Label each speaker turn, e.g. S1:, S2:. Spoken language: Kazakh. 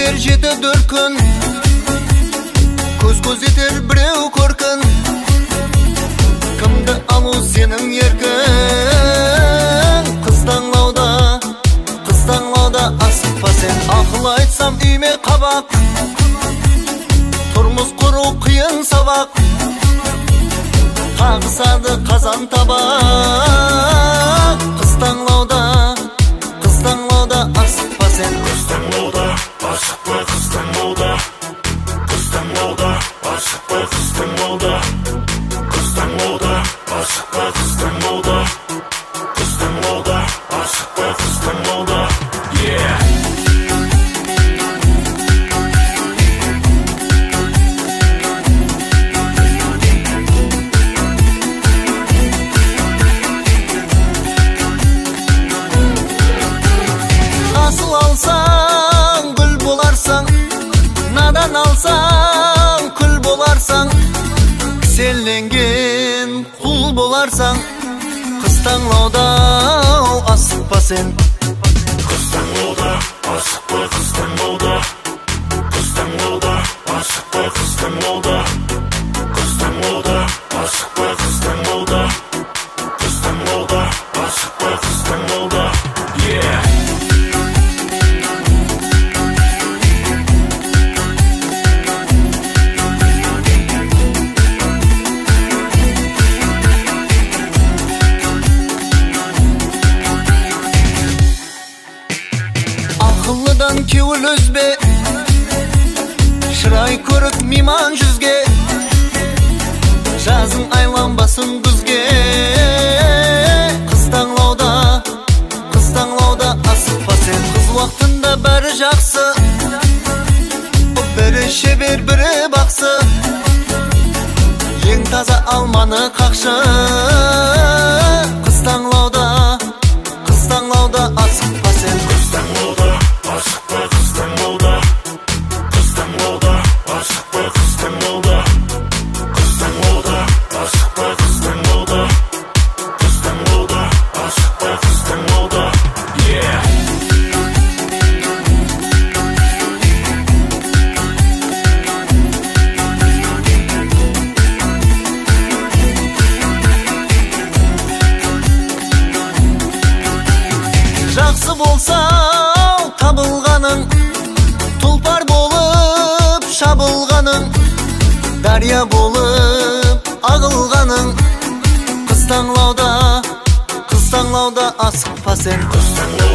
S1: кетер жеті дүркін, көз етер біреу көркін. Кімді алу сенің еркін? Қыз таңлауда асықпа сен. Ақыл айтсам үйме қабақ, тұрмыс құру қиын сабақ. Қағысады қазан табақ. Қыз таңлауда асықпа сен.
S2: Қыз таңлауда асықпа, қыз таңлауда. Қыз таңлауда асықпа, қыз таңлауда. Қыз таңлауда асықпа, қыз таңлауда. Қыз таңлауда асықпа, қыз таңлауда.
S1: Асыл алсаң гүл боларсың, надан алсаң күл боларсың. Кіселенген құл боларсың. Қыз таңлауда асықпа сен.
S2: Қыз таңлауда асықпа, қыз таңлауда. Қыз таңлауда асықпа, қыз таңлауда. Қыз таңлауда асықпа, қыз таңлауда. Қыз таңлауда асықпа, қыз таңлауда.
S1: Ақыллыдан кеуіл үзбе, шырай көрік мейман жүзге. Жазың айланбасын күзге. Қыз таңлауда асықпа сен. Қыз уақытында бәрі жақсы, бірі шебер бірі бақсы. Ең таза алманы қақшы. Қыз таңлауда асықпа сен.
S2: Қыз таңлауда асықпа, қыз таңлауда. Қыз таңлауда асықпа, қыз таңлауда. Қыз таңлауда асықпа, қыз таңлауда. Қыз таңлауда асықпа, қыз таңлауда.
S1: Жақсы болса табылғаның, тұлпар болып шабылғаның, дария болып ағылғаның. Қыз таңлауда асықпа сен.
S2: Қыз таңлауда